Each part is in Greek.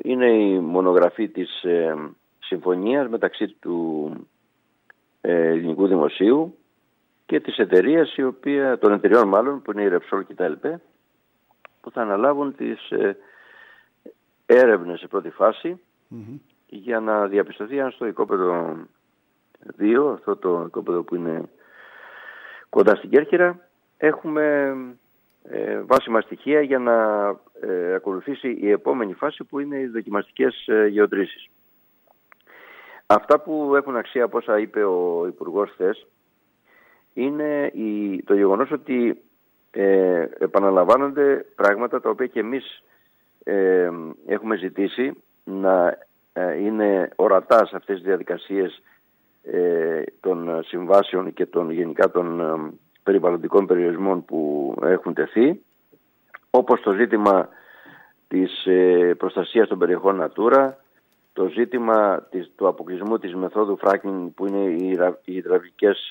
είναι η μονογραφή της συμφωνίας μεταξύ του Ελληνικού Δημοσίου και της εταιρείας, των εταιριών μάλλον, που είναι η Repsol και τα ΕΛΠΕ, που θα αναλάβουν τις έρευνες σε πρώτη φάση για να διαπιστωθεί αν στο οικόπεδο 2, αυτό το οικόπεδο που είναι κοντά στην Κέρκυρα, έχουμε βάσιμα στοιχεία για να ακολουθήσει η επόμενη φάση, που είναι οι δοκιμαστικές γεωτρήσεις. Αυτά που έχουν αξία, από όσα είπε ο Υπουργός χθες, είναι το γεγονός ότι επαναλαμβάνονται πράγματα τα οποία και εμείς έχουμε ζητήσει να είναι ορατά σε αυτές τις διαδικασίες των συμβάσεων και γενικά των περιβαλλοντικών περιορισμών που έχουν τεθεί, όπως το ζήτημα της προστασίας των περιοχών Natura, το ζήτημα του αποκλεισμού της μεθόδου fracking, που είναι οι υδραυλικές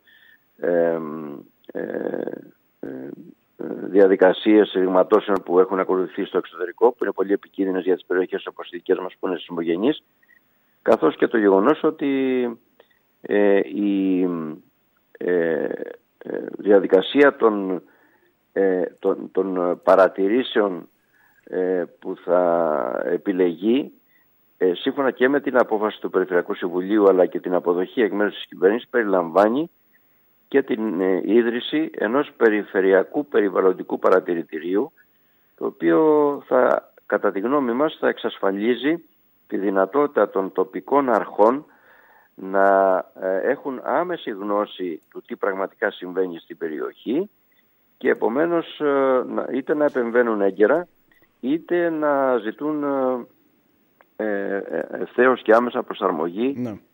διαδικασίες ρηγματώσεων που έχουν ακολουθήσει στο εξωτερικό, που είναι πολύ επικίνδυνες για τις περιοχές όπως οι δικές μας που είναι σεισμογενείς, καθώς και το γεγονός ότι η διαδικασία των παρατηρήσεων που θα επιλεγεί, σύμφωνα και με την απόφαση του Περιφερειακού Συμβουλίου αλλά και την αποδοχή εκ μέρους της κυβέρνησης, περιλαμβάνει και την ίδρυση ενός περιφερειακού περιβαλλοντικού παρατηρητηρίου, το οποίο θα, κατά τη γνώμη μας, θα εξασφαλίζει τη δυνατότητα των τοπικών αρχών να έχουν άμεση γνώση του τι πραγματικά συμβαίνει στην περιοχή και επομένως είτε να επεμβαίνουν έγκαιρα είτε να ζητούν ευθέως και άμεσα προσαρμογή